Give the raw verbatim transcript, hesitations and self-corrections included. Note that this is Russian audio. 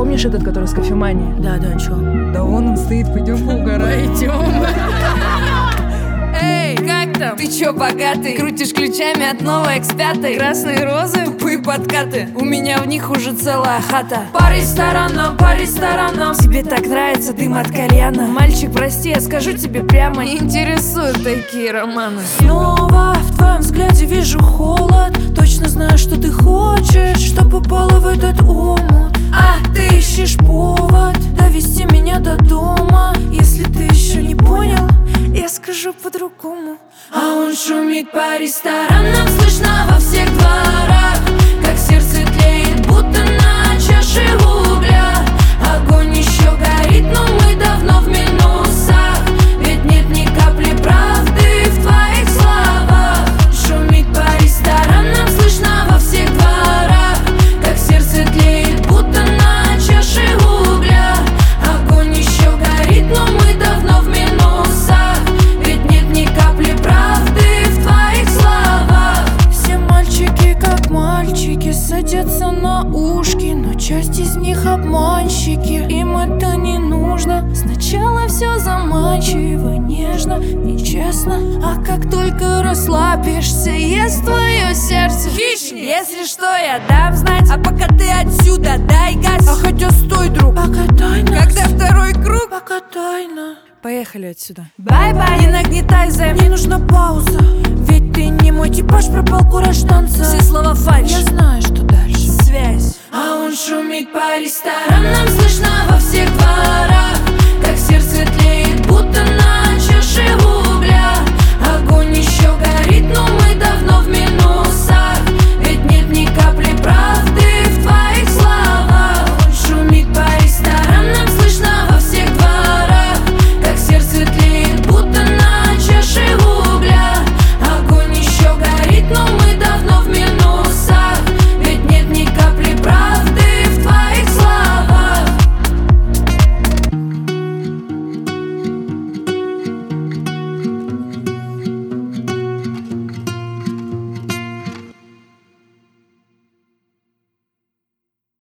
Помнишь этот, который с кофеманией? Да, да, чё? Да вон он стоит, пойдем поугараем. Пойдем. Эй, как там? Ты чё, богатый? Крутишь ключами от новой экс пять. Красные розы, тупые подкаты. У меня в них уже целая хата. По ресторанам, по ресторанам. Тебе так нравится дым от кальяна. Мальчик, прости, я скажу тебе прямо, не интересуют такие романы. Снова в твоем взгляде вижу холод. Точно знаю, что ты хочешь, чтоб упала в этот омут. А ты ищешь повод довести меня до дома. Если ты еще не понял, я скажу по-другому. А он шумит по ресторанам, слышно во всех дворах, как сердце тлеет, будто на чаше угля. Огонь еще горит, но мы давно в минусах, ведь нет ни капли правды в твоих словах. Шумит по ресторанам, слышно во всех дворах, как сердце тлеет, будто на чаше угля. Огонь еще горит, но мы давно в минусах, ведь нет ни капли правды в твоих словах. Все мальчики как мальчики садятся на ушки, но часть из них обманщики, им это не нужно. Сначала все заманчиво, нежно, нечестно, а как только расслабишься, ест твое сердце хищник. Если что, я дам знать, а пока ты отсюда дай газ. А хотя стой, друг, пока тайна. Когда второй круг, Пока тайна. поехали отсюда. Бай-бай, не нагнетай займ. Мне нужна пауза, ведь ты не мой типаж, пропал кураж танца. Все слова фальшь, Я знаю, что дальше. связь. А он шумит по ресторанам,